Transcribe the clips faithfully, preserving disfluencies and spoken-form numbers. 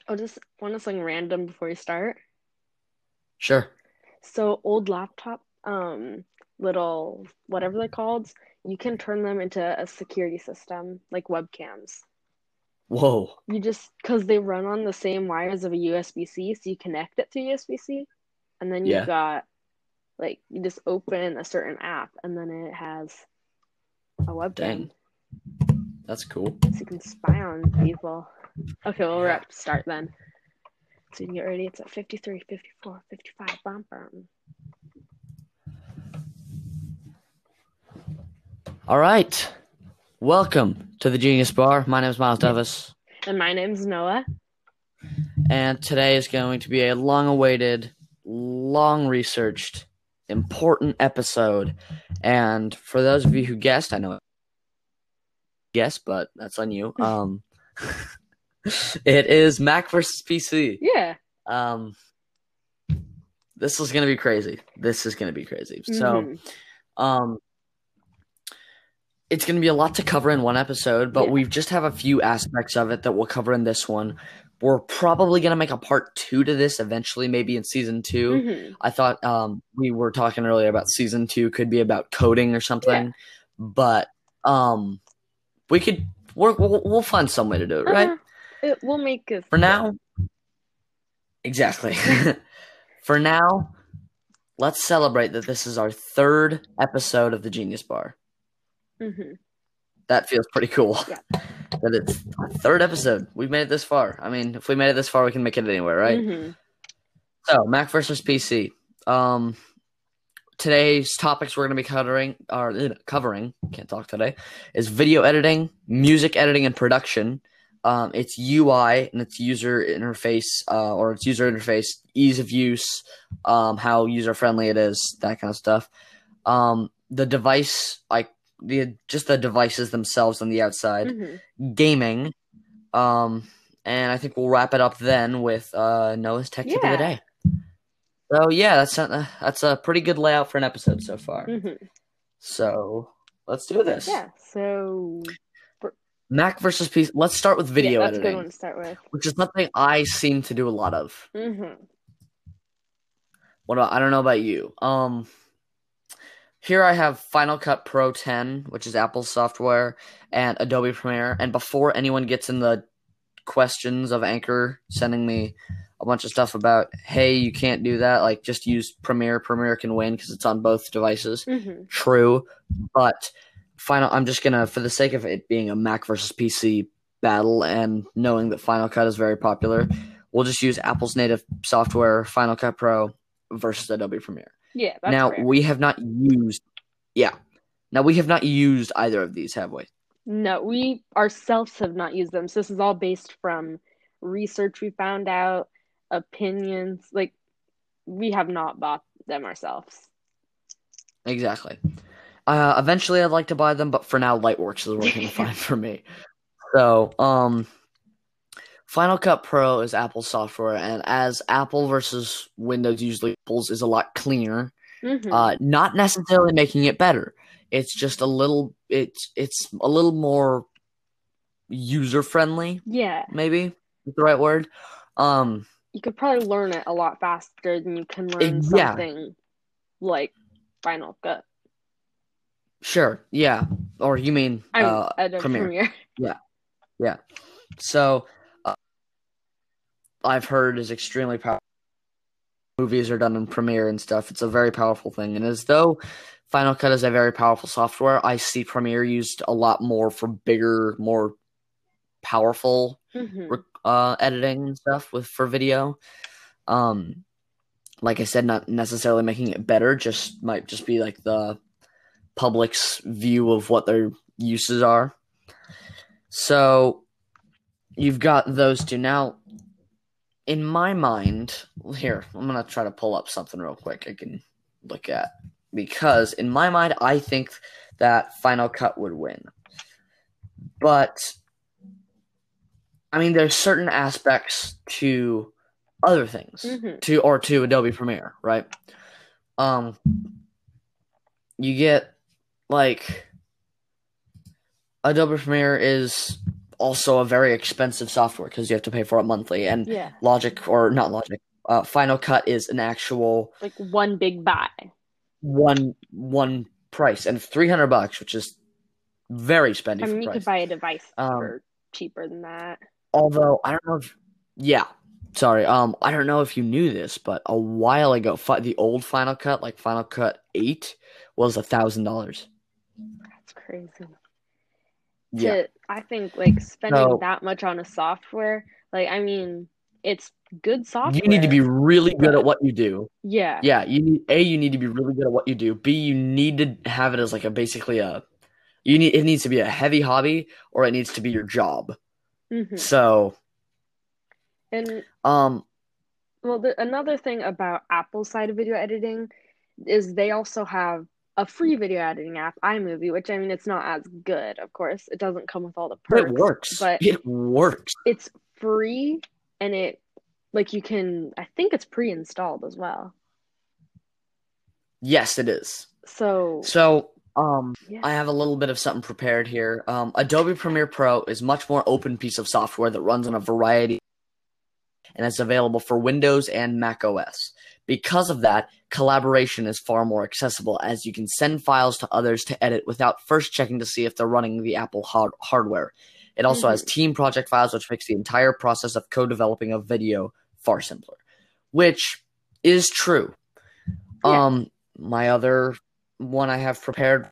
Oh, just want something random before you start. Sure. So old laptop, um, little whatever they're called, you can turn them into a security system, like webcams. Whoa. You just because they run on the same wires of a U S B-C, so you connect it to U S B-C, and then you've Yeah. got like you just open a certain app, and then it has a webcam, Dang. That's cool. so you can spy on people. Okay, well we're Yeah. up to start then. So you can get ready. It's at fifty-three, fifty-four, fifty-five. Bum, bum. All right. Welcome to the Genius Bar. My name is Miles Davis, And my name's Noah. and today is going to be a long-awaited, long-researched, important episode. And for those of you who guessed, I know it guessed, but that's on you. Um, it is Mac versus P C. Yeah. Um, this is gonna be crazy. This is gonna be crazy. So, Mm-hmm. um. It's going to be a lot to cover in one episode, but Yeah. we just have a few aspects of it that we'll cover in this one. We're probably going to make a part two to this eventually, maybe in season two. Mm-hmm. I thought um, we were talking earlier about season two could be about coding or something, Yeah. but um, we could we're, we'll we'll find some way to do it, right? Uh-huh. It will make it. For now, exactly. For now, let's celebrate that this is our third episode of the Genius Bar. Mm-hmm. That feels pretty cool. Yeah. That it's our third episode. We've made it this far. I mean, if we made it this far, we can make it anywhere, right? Mm-hmm. So, Mac versus P C. Um, today's topics we're going to be covering are covering. Can't talk today. Is video editing, music editing, and production. Um, its U I and its user interface, uh, or its user interface, ease of use, um, how user friendly it is, that kind of stuff. Um, the device, like the just the devices themselves on the outside, Mm-hmm. gaming, um, and I think we'll wrap it up then with uh, Noah's tech tip of the Yeah. day. So yeah, that's a, that's a pretty good layout for an episode so far. Mm-hmm. So let's do this. Yeah. So. Mac versus P C. Let's start with video yeah, that's editing, a good one to start with. which is something I seem to do a lot of. Mm-hmm. What about, I don't know about you. Um, here I have Final Cut Pro ten, which is Apple's software, and Adobe Premiere. And before anyone gets in the questions of Anchor sending me a bunch of stuff about, hey, you can't do that, like just use Premiere. Premiere can win because it's on both devices. Mm-hmm. True, but Final. I'm just gonna, for the sake of it being a Mac versus P C battle, and knowing that Final Cut is very popular, we'll just use Apple's native software, Final Cut Pro, versus Adobe Premiere. Yeah, that's now fair. we have not used, yeah. Now we have not used either of these, have we? No, we ourselves have not used them. So this is all based from research we found out, opinions. Like we have not bought them ourselves. Exactly. Uh, eventually, I'd like to buy them, but for now, Lightworks is working fine for me. So, um, Final Cut Pro is Apple software, and as Apple versus Windows usually pulls is a lot cleaner. Mm-hmm. Uh, not necessarily making it better. It's just a little. It's it's a little more user friendly. Yeah, maybe is the right word. Um, you could probably learn it a lot faster than you can learn it, yeah. something like Final Cut. Sure, yeah. Or you mean I'm uh, Adobe Premiere? Premiere. Yeah, yeah. So uh, I've heard is extremely powerful. Movies are done in Premiere and stuff. It's a very powerful thing, and as though Final Cut is a very powerful software, I see Premiere used a lot more for bigger, more powerful Mm-hmm. uh, editing and stuff with for video. Um, like I said, not necessarily making it better, just might just be like the public's view of what their uses are. So you've got those two. Now, in my mind, here, I'm going to try to pull up something real quick I can look at. Because in my mind, I think that Final Cut would win. But, I mean, there's certain aspects to other things, Mm-hmm. to or to Adobe Premiere, right? Um, you get, like, Adobe Premiere is also a very expensive software because you have to pay for it monthly. And Yeah. Logic, or not Logic, uh, Final Cut is an actual like one big buy. One one price, and three hundred bucks, which is very spendy. I mean, for you price. could buy a device um, for cheaper than that. Although I don't know if, yeah, sorry. Um, I don't know if you knew this, but a while ago, fi- the old Final Cut, like Final Cut eight, was a thousand dollars. That's crazy. Yeah, To I think like spending So- that much on a software, like I mean, it's good software. you need to be really good but- at what you do. Yeah. Yeah, you need a. You need to be really good at what you do. B. You need to have it as like a basically a. You need it needs to be a heavy hobby, or it needs to be your job. Mhm. So, And um, well, the, another thing about Apple's side of video editing is they also have a free video editing app, iMovie, which I mean, it's not as good, of course. It doesn't come with all the perks. it works. But it works. it's free, and it like you can. I think it's pre-installed as well. Yes, it is. So So, um, yeah. I have a little bit of something prepared here. Um, Adobe Premiere Pro is a much more open piece of software that runs on a variety, and it's available for Windows and Mac O S. Because of that, collaboration is far more accessible, as you can send files to others to edit without first checking to see if they're running the Apple hard- hardware. It also Mhm. has team project files, which makes the entire process of co-developing a video far simpler, which is true. Yeah. Um, my other one I have prepared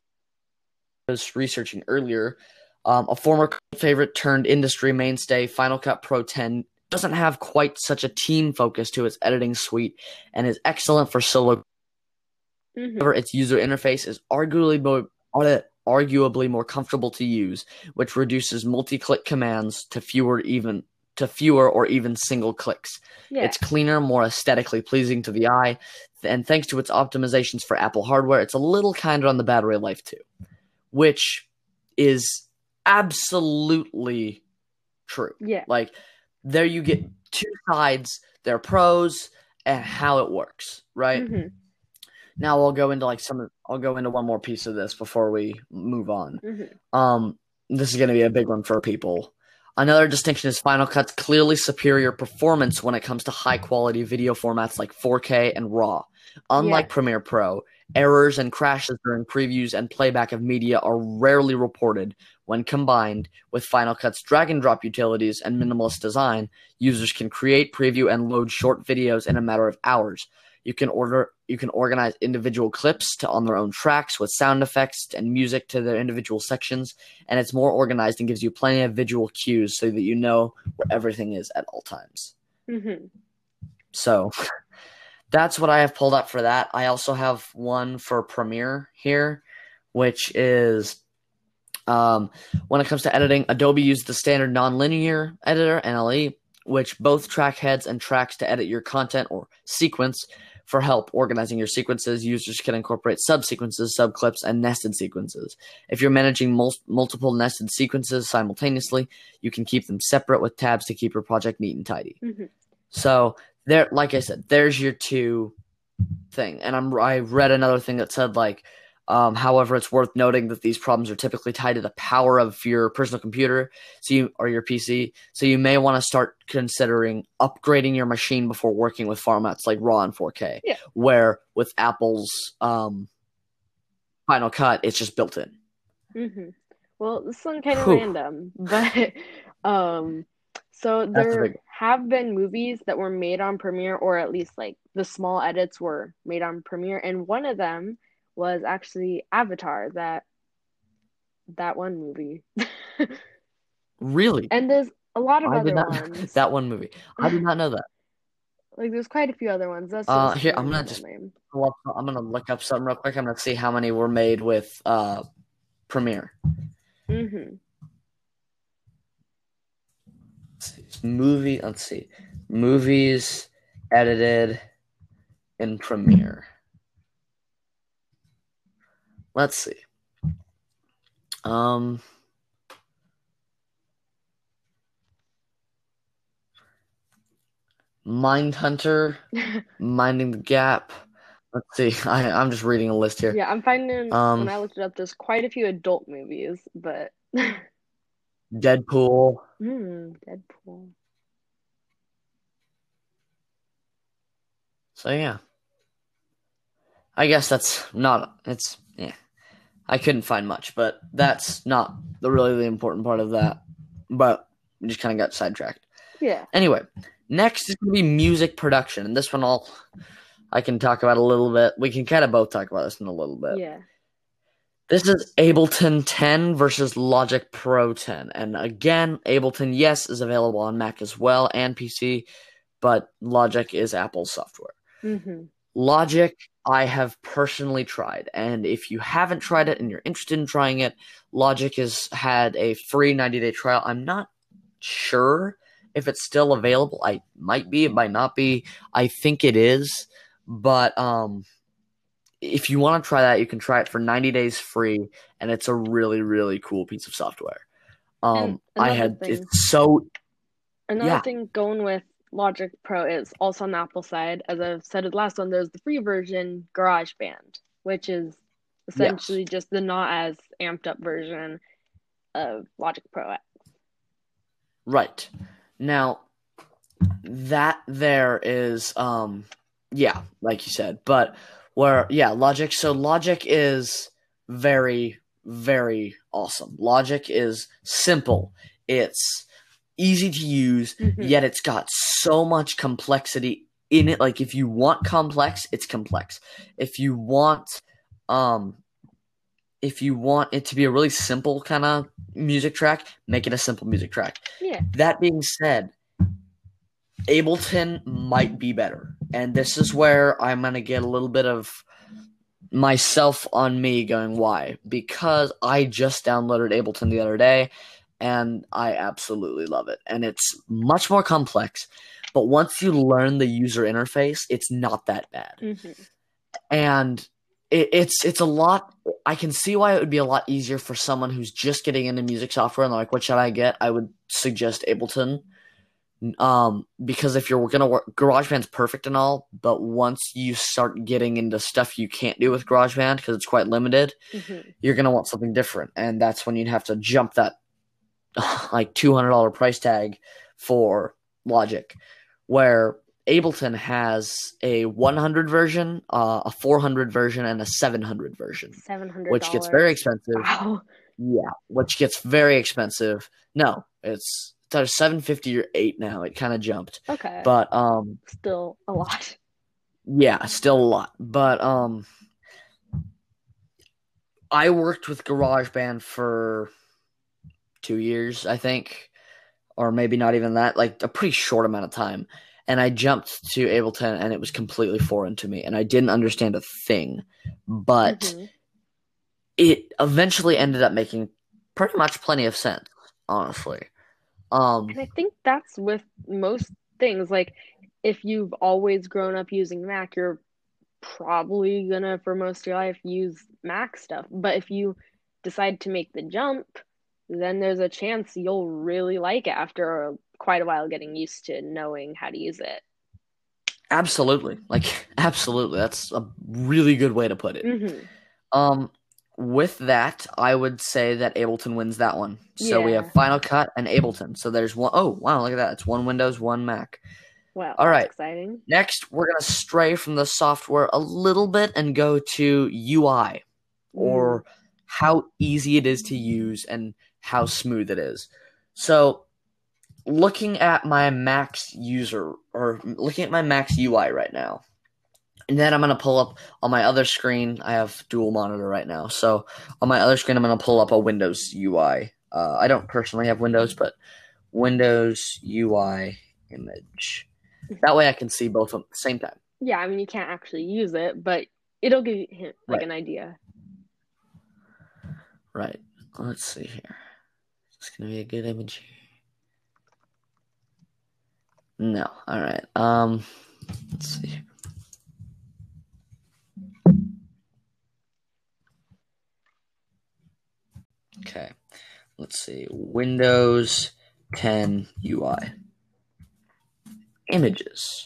was researching earlier. Um, a former favorite turned industry mainstay, Final Cut Pro ten, doesn't have quite such a team focus to its editing suite and is excellent for solo. Mhm. However, its user interface is arguably more, arguably more comfortable to use, which reduces multi-click commands to fewer even to fewer or even single clicks. Yeah. It's cleaner, more aesthetically pleasing to the eye, and thanks to its optimizations for Apple hardware, it's a little kinder on the battery life too, which is absolutely true. Yeah. Like, there you get two sides, their pros and how it works, right? Mhm. Now I'll go into like some. I'll go into one more piece of this before we move on. Mhm. Um, this is going to be a big one for people. Another distinction is Final Cut's clearly superior performance when it comes to high quality video formats like four K and RAW. Unlike Yeah. Premiere Pro, errors and crashes during previews and playback of media are rarely reported. When combined with Final Cut's drag and drop utilities and minimalist design, users can create, preview, and load short videos in a matter of hours. You can order you can organize individual clips to on their own tracks with sound effects and music to their individual sections, and it's more organized and gives you plenty of visual cues so that you know where everything is at all times. Mhm. So that's what I have pulled up for that. I also have one for Premiere here, which is um, when it comes to editing, Adobe used the standard nonlinear editor, N L E, which both track heads and tracks to edit your content or sequence. For help organizing your sequences, users can incorporate subsequences, subclips, and nested sequences. If you're managing mul- multiple nested sequences simultaneously, you can keep them separate with tabs to keep your project neat and tidy. Mhm. So there, like I said, there's your two thing. And I'm I read another thing that said like, um, however, it's worth noting that these problems are typically tied to the power of your personal computer, so you or your P C. So you may want to start considering upgrading your machine before working with formats like RAW and four K. Yeah. Where with Apple's um, Final Cut, it's just built in. Mm-hmm. Well, this one kind of Whew. random, but um, so That's a there big- have been movies that were made on Premiere, or at least like the small edits were made on Premiere, and one of them was actually Avatar, that that one movie. Really? And there's a lot of I other did not ones. that one movie. I did not know that. Like there's quite a few other ones. That's Uh, just here, my I'm gonna normal just- name. Well, I'm gonna look up something real quick. I'm gonna see how many were made with uh, Premiere. Mm-hmm. Let's see. Movie. Let's see. Movies edited in Premiere. Let's see. Um. Mindhunter, Minding the Gap. Let's see. I, I'm just reading a list here. Yeah, I'm finding Um, when I looked it up, there's quite a few adult movies, but Deadpool. Hmm, Deadpool. So yeah. I guess that's not, it's, yeah. I couldn't find much, but that's not the really the important part of that. But we just kind of got sidetracked. Yeah. Anyway, next is going to be music production. And this one I'll, I can talk about a little bit. We can kind of both talk about this in a little bit. Yeah. This is Ableton ten versus Logic Pro ten. And again, Ableton, yes, is available on Mac as well and P C, but Logic is Apple's software. Mm-hmm. Logic, I have personally tried, and if you haven't tried it and you're interested in trying it, Logic has had a free ninety-day trial. I'm not sure if it's still available. I might be, it might not be. I think it is, but um, if you want to try that, you can try it for ninety days free, and it's a really, really cool piece of software. Um, I had thing, it's so another yeah. thing going with Logic Pro is also on the Apple side. As I've said it last one, there's the free version, GarageBand, which is essentially yes. just the not as amped up version of Logic Pro X. Right. Now, that there is, um, yeah, like you said, but where, yeah, Logic, so Logic is very, very awesome. Logic is simple. It's easy to use, mm-hmm. yet it's got so much complexity in it. Like, if you want complex, it's complex. If you want, um, if you want it to be a really simple kind of music track, make it a simple music track. Yeah. That being said, Ableton might be better. And this is where I'm going to get a little bit of myself on me going, why? Because I just downloaded Ableton the other day, and I absolutely love it. And it's much more complex, but once you learn the user interface, it's not that bad. Mm-hmm. And it, it's it's a lot. I can see why it would be a lot easier for someone who's just getting into music software and they're like, what should I get? I would suggest Ableton. Um, because if you're gonna work, GarageBand's perfect and all, but once you start getting into stuff you can't do with GarageBand because it's quite limited, mm-hmm. you're gonna want something different, and that's when you'd have to jump that like two hundred dollars price tag for Logic, where Ableton has a one hundred version, uh, a four hundred version, and a seven hundred version, seven hundred dollars. which gets very expensive. Wow. Yeah, which gets very expensive. No, it's it's either seven fifty or eight now. It kind of jumped. Okay. But um, still a lot. Yeah, still a lot. But um, I worked with GarageBand for two years, I think, or maybe not even that. Like a pretty short amount of time. And I jumped to Ableton, and it was completely foreign to me, and I didn't understand a thing. But mm-hmm. it eventually ended up making pretty much plenty of sense, honestly. Um, and I think that's with most things. Like, if you've always grown up using Mac, you're probably gonna, for most of your life, use Mac stuff. But if you decide to make the jump, then there's a chance you'll really like it after quite a while getting used to knowing how to use it. Absolutely. Like, absolutely. That's a really good way to put it. Mm-hmm. Um, with that, I would say that Ableton wins that one. So yeah. we have Final Cut and Ableton. So there's one oh wow, look at that. It's one Windows, one Mac. Wow. All right. Exciting. Next, we're going to stray from the software a little bit and go to U I, mm. or how easy it is to use and how smooth it is. So looking at my Mac's user, or looking at my Mac's U I right now, and then I'm going to pull up on my other screen. I have dual monitor right now. So on my other screen, I'm going to pull up a Windows U I. Uh, I don't personally have Windows, but Windows U I image. That way I can see both of them at the same time. Yeah, I mean, you can't actually use it, but it'll give you like right. an idea. Right. Let's see here. Is this going to be a good image? No. All right. Um, let's see. Okay. Let's see. Windows ten U I. Images.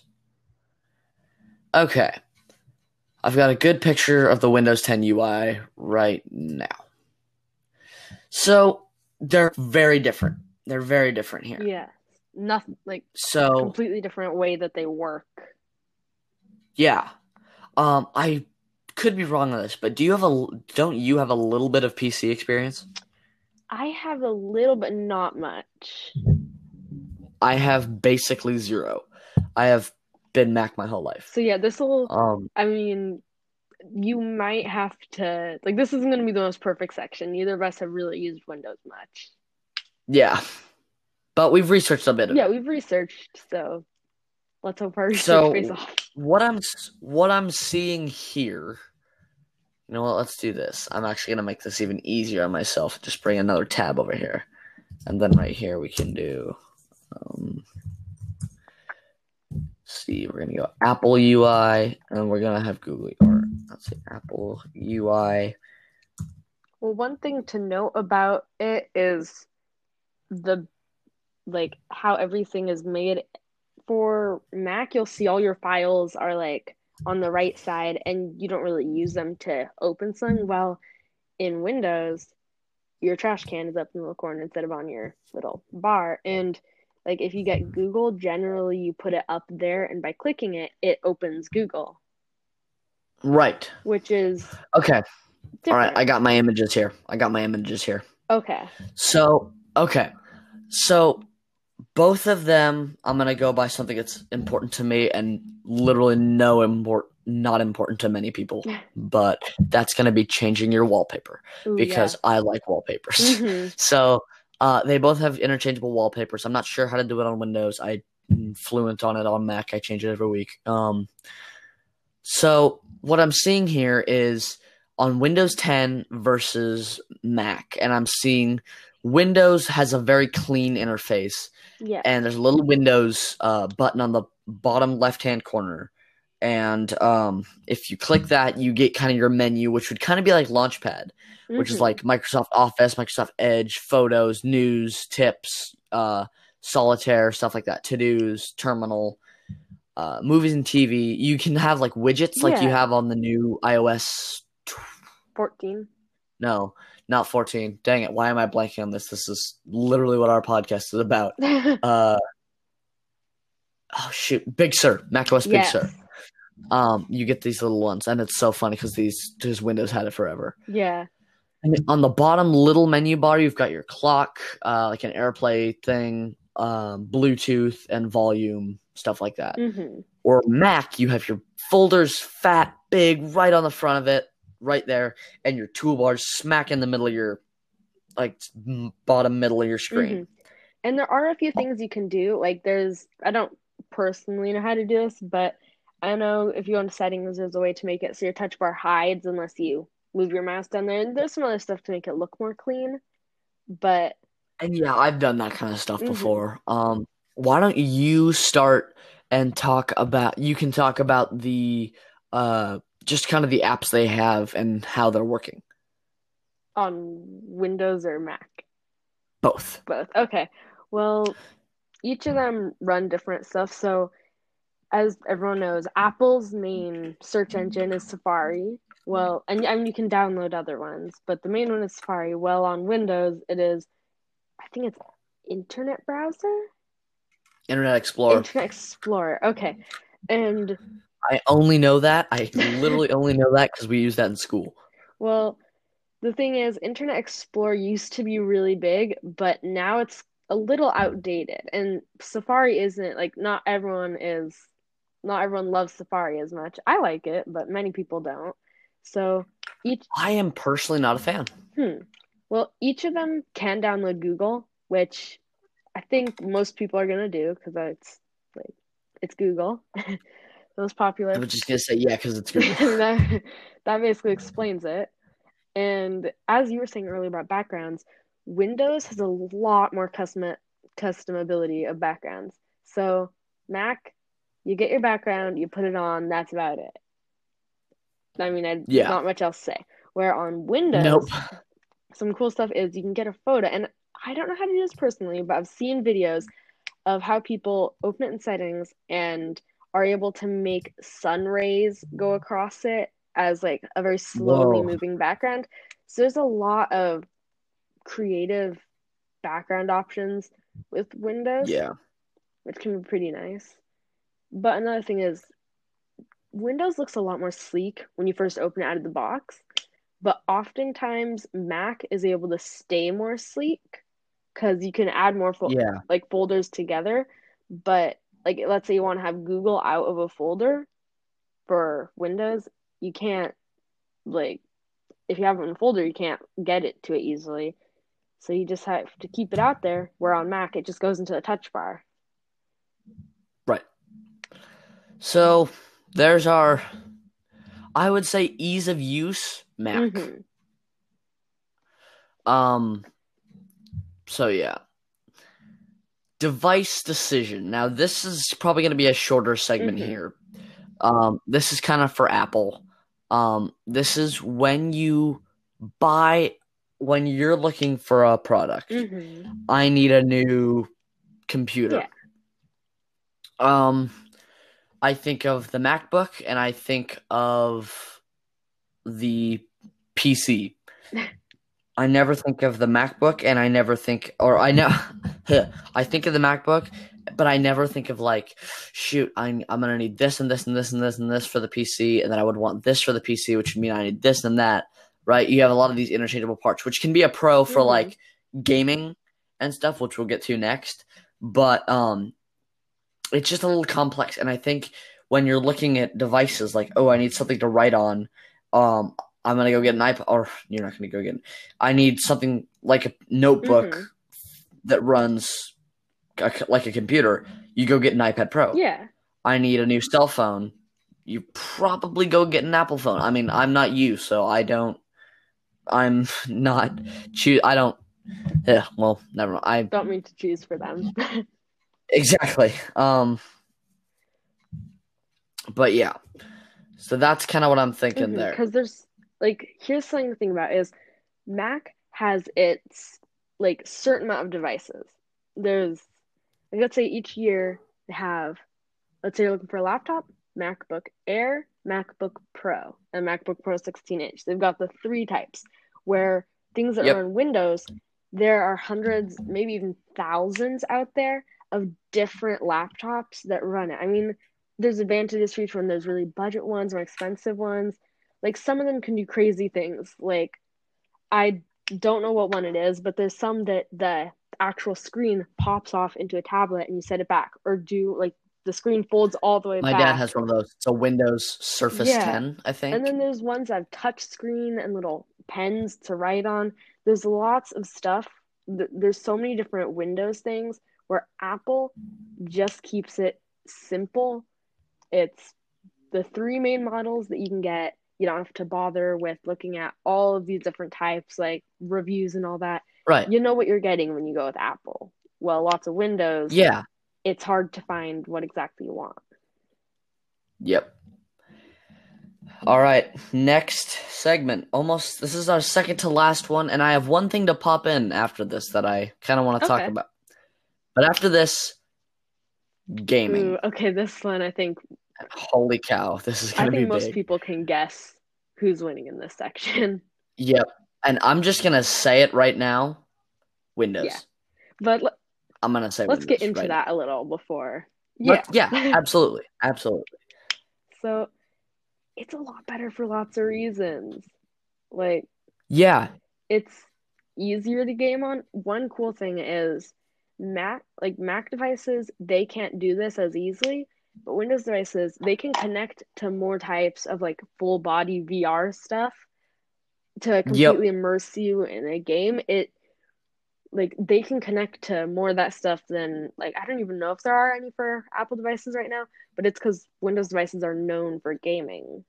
Okay. I've got a good picture of the Windows ten U I right now. So, they're very different. They're very different here. Yeah. Nothing like So completely different way that they work. yeah, um, I could be wrong on this, but do you have a don't you have a little bit of P C experience? I have a little, but not much. I have basically zero. I have been Mac my whole life. So yeah, this will. Um, I mean, you might have to like. This isn't going to be the most perfect section. Neither of us have really used Windows much. yeah, but we've researched a bit of Yeah, it. we've researched, so let's hope our research So pays off. what I'm what I'm seeing here. You know what? Let's do this. I'm actually gonna make this even easier on myself. Just bring another tab over here, and then right here we can do. Um, see, we're gonna go Apple U I, and we're gonna have Google or let's say Apple U I. Well, one thing to note about it is the like how everything is made. For Mac, you'll see all your files are like on the right side and you don't really use them to open something. While in Windows, your trash can is up in the little corner instead of on your little bar. And like if you get Google, generally you put it up there and by clicking it, it opens Google. Right. Which is okay. different. All right, I got my images here. I got my images here. Okay. So, okay. So both of them, I'm going to go by something that's important to me and literally no import, not important to many people, but that's going to be changing your wallpaper. Ooh, because yeah. I like wallpapers. Mm-hmm. So uh, they both have interchangeable wallpapers. I'm not sure how to do it on Windows. I'm fluent on it on Mac. I change it every week. Um, so what I'm seeing here is on Windows ten versus Mac, and I'm seeing Windows has a very clean interface. Yeah. And there's a little Windows uh, button on the bottom left-hand corner. And um, if you click that, you get kind of your menu, which would kind of be like Launchpad, mm-hmm. which is like Microsoft Office, Microsoft Edge, Photos, News, Tips, uh, Solitaire, stuff like that, To-Dos, Terminal, uh, Movies and T V. You can have like widgets like yeah. you have on the new iOS fourteen. No, not fourteen. Dang it. Why am I blanking on this? This is literally what our podcast is about. uh, oh, shoot. Big Sur. macOS Big yes. Sur. Um, you get these little ones, and it's so funny because these, these Windows had it forever. Yeah. And on the bottom little menu bar, you've got your clock, uh, like an AirPlay thing, um, Bluetooth, and volume, stuff like that. Mm-hmm. Or Mac, you have your folders, fat, big, right on the front of it. Right there, and your toolbars smack in the middle of your, like, bottom middle of your screen. Mm-hmm. And there are a few things you can do. Like, there's, I don't personally know how to do this, but I know if you go into settings, there's a way to make it so your touch bar hides unless you move your mouse down there. And there's some other stuff to make it look more clean. But and yeah, I've done that kind of stuff mm-hmm. before. Um, why don't you start and talk about? You can talk about the uh. just kind of the apps they have and how they're working. On Windows or Mac? Both. Both. Okay. Well, each of them run different stuff. So, as everyone knows, Apple's main search engine is Safari. Well, and I mean, you can download other ones, but the main one is Safari. Well, on Windows, it is, I think it's Internet Browser? Internet Explorer. Internet Explorer. Okay. And I only know that. I literally only know that because we use that in school. Well, the thing is, Internet Explorer used to be really big, but now it's a little outdated. And Safari isn't, like, not everyone is, not everyone loves Safari as much. I like it, but many people don't. So each... I am personally not a fan. Hmm. Well, each of them can download Google, which I think most people are going to do because it's, like, it's Google. Most popular. I was just gonna say yeah, because it's Google. that, that basically explains it. And as you were saying earlier about backgrounds, Windows has a lot more custom customability of backgrounds. So Mac, you get your background, you put it on, that's about it. I mean, I, yeah. not much else to say. Where on Windows, nope. some cool stuff is you can get a photo, and I don't know how to do this personally, but I've seen videos of how people open it in settings and are able to make sun rays go across it as like a very slowly Whoa. moving background. So there's a lot of creative background options with Windows, Yeah. which can be pretty nice. But another thing is Windows looks a lot more sleek when you first open it out of the box, but oftentimes Mac is able to stay more sleek because you can add more fo- Yeah. like folders together. But like, let's say you want to have Google out of a folder for Windows, you can't like if you have it in a folder, you can't get it to it easily. So you just have to keep it out there. Where on Mac, it just goes into the touch bar. Right. So there's our, I would say, ease of use Mac. Mm-hmm. Um. So yeah. Device decision. Now this is probably going to be a shorter segment Mm-hmm. here. Um. This is kind of for Apple. Um. This is when you buy, when you're looking for a product. Mm-hmm. I need a new computer. Yeah. Um. I think of the MacBook and I think of the P C. I never think of the MacBook and I never think, or I know, I think of the MacBook, but I never think of like, shoot, I'm, I'm going to need this and this and this and this and this for the P C. And then I would want this for the P C, which would mean I need this and that, right? You have a lot of these interchangeable parts, which can be a pro for Mm-hmm. like gaming and stuff, which we'll get to next. But, um, it's just a little complex, and I think when you're looking at devices like, oh, I need something to write on, um, I'm gonna go get an iPad, or you're not gonna go get. I need something like a notebook Mm-hmm. that runs a, like a computer. You go get an iPad Pro. Yeah. I need a new cell phone. You probably go get an Apple phone. I mean, I'm not you, so I don't. I'm not choose. I don't. Yeah. Well, never mind. I Don't mean to choose for them. Exactly. Um, but yeah, so that's kind of what I'm thinking mm-hmm. there. Because there's like, here's something to think about is Mac has its like certain amount of devices. There's like, let's say each year they have, let's say you're looking for a laptop, MacBook Air, MacBook Pro, and MacBook Pro sixteen inch. They've got the three types where things that Yep. run Windows, there are hundreds, maybe even thousands out there of different laptops that run it. I mean, there's advantages for each one. There's really budget ones, more expensive ones. Like some of them can do crazy things. Like I don't know what one it is, but there's some that the actual screen pops off into a tablet and you set it back, or do like the screen folds all the way My back. dad has one of those. It's a Windows Surface Yeah. ten, I think. And then there's ones that have touch screen and little pens to write on. There's lots of stuff. There's so many different Windows things where Apple just keeps it simple. It's the three main models that you can get. You don't have to bother with looking at all of these different types, like reviews and all that. Right. You know what you're getting when you go with Apple. Well, lots of Windows. Yeah. It's hard to find what exactly you want. Yep. All right, next segment. Almost, this is our second to last one, and I have one thing to pop in after this that I kind of want to Okay. talk about. But after this, gaming. Ooh, okay, this one I think Holy cow, this is I going to be think most big. people can guess who's winning in this section. Yep, and I'm just going to say it right now, Windows. Yeah. But l- I'm going to say let's Windows get into right that now. a little before. Yeah. Let- yeah, absolutely, absolutely. So it's a lot better for lots of reasons. Like, Yeah, it's easier to game on. One cool thing is Mac, like Mac devices, they can't do this as easily, but Windows devices, they can connect to more types of like full body V R stuff to completely immerse you in a game. It like they can connect to more of that stuff than like I don't even know if there are any for Apple devices right now, but it's because Windows devices are known for gaming.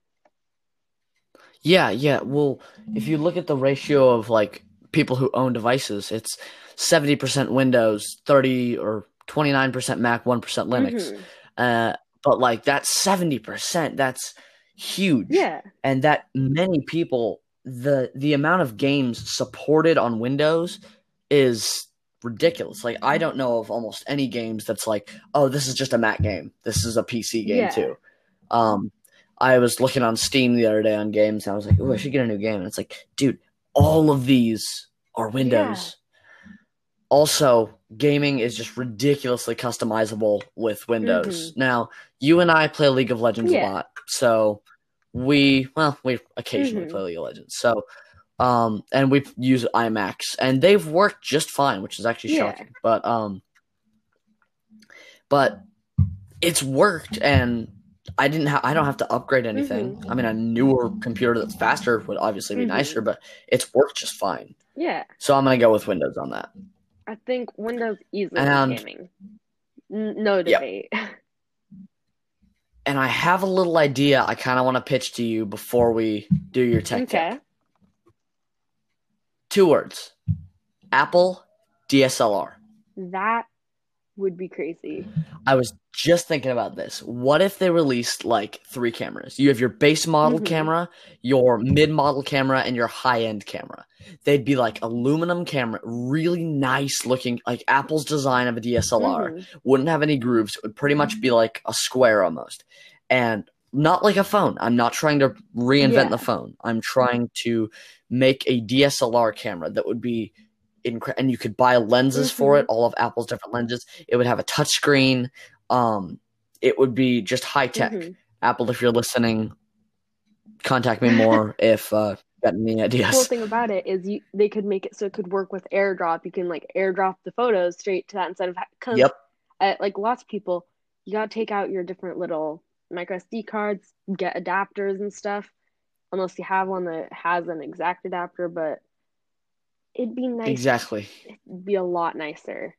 Yeah, yeah. Well, if you look at the ratio of like people who own devices, it's seventy percent Windows, thirty or twenty-nine percent Mac, one percent Linux. Mhm. Uh, but like that's seventy percent. That's huge. Yeah. And that many people, the the amount of games supported on Windows is ridiculous. Like I don't know of almost any games that's like, oh, this is just a Mac game. This is a P C game Yeah. too. Um, I was looking on Steam the other day on games, and I was like, oh, I should get a new game. And it's like, dude, all of these are Windows. Also, gaming is just ridiculously customizable with Windows. Mm-hmm. Now, you and I play League of Legends a Yeah. lot, so we, well, we occasionally Mm-hmm. play League of Legends. So, um, and we use iMacs, and they've worked just fine, which is actually Yeah. shocking. But, um, but it's worked, and I didn't have, I don't have to upgrade anything. Mm-hmm. I mean, a newer computer that's faster would obviously be Mm-hmm. nicer, but it's worked just fine. Yeah. So I'm gonna go with Windows on that. I think Windows easily wins And gaming. N- no Yep. debate. And I have a little idea I kind of want to pitch to you before we do your tech Okay. tip. Two words. Apple D S L R. That would be crazy. I was just thinking about this. What if they released like three cameras? You have your base model Mhm. camera, your mid-model camera, and your high-end camera. They'd be like aluminum camera, really nice looking, like Apple's design of a D S L R. Mhm. Wouldn't have any grooves. It would pretty much be like a square almost. And not like a phone. I'm not trying to reinvent Yeah. the phone. I'm trying to make a D S L R camera that would be incre- and you could buy lenses for Mhm. it, all of Apple's different lenses. It would have a touch screen. Um, it would be just high tech. Mhm. Apple, if you're listening, contact me more if uh, you got any ideas. The cool thing about it is you they could make it so it could work with AirDrop. You can like AirDrop the photos straight to that instead of because Yep. uh, like lots of people, you gotta take out your different little micro S D cards, get adapters and stuff. Unless you have one that has an exact adapter, but it'd be nice. Exactly. It'd be a lot nicer.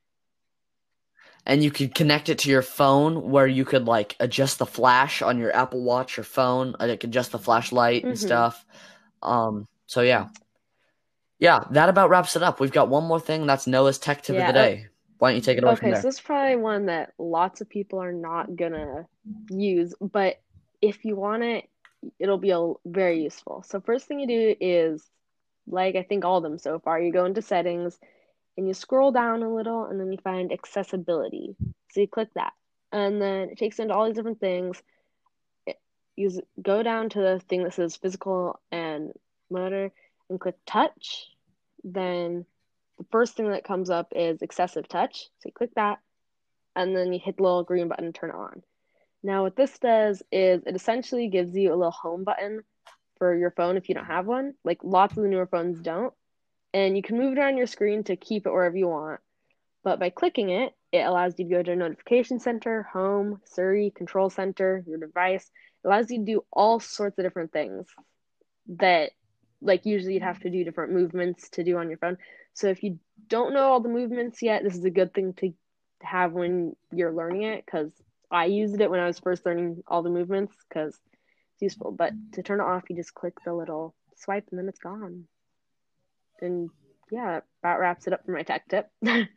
And you could connect it to your phone where you could like adjust the flash on your Apple Watch or phone, like adjust the flashlight and Mhm. stuff. Um, so yeah. Yeah, that about wraps it up. We've got one more thing. That's Noah's tech tip Yeah, of the day. Why don't you take it away from Okay, there? so this is probably one that lots of people are not gonna use, but if you want it, it'll be a, very useful. So first thing you do is, like I think all of them so far, you go into settings and you scroll down a little and then you find accessibility. So you click that. And then it takes you into all these different things. It, you s- go down to the thing that says physical and motor and click touch. Then the first thing that comes up is excessive touch. So you click that and then you hit the little green button and turn it on. Now, what this does is it essentially gives you a little home button for your phone if you don't have one. Like lots of the newer phones don't. And you can move it around your screen to keep it wherever you want. But by clicking it, it allows you to go to notification center, home, Siri, control center, your device. It allows you to do all sorts of different things that like usually you'd have to do different movements to do on your phone. So if you don't know all the movements yet, this is a good thing to have when you're learning it because I used it when I was first learning all the movements because it's useful. But to turn it off, you just click the little swipe and then it's gone. And yeah, that wraps it up for my tech tip.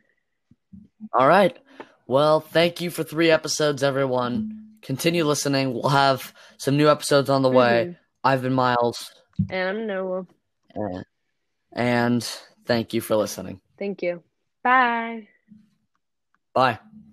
All right. Well, thank you for three episodes, everyone. Continue listening. We'll have some new episodes on the way. Mhm. I've been Miles. And I'm Noah. And, and thank you for listening. Thank you. Bye. Bye.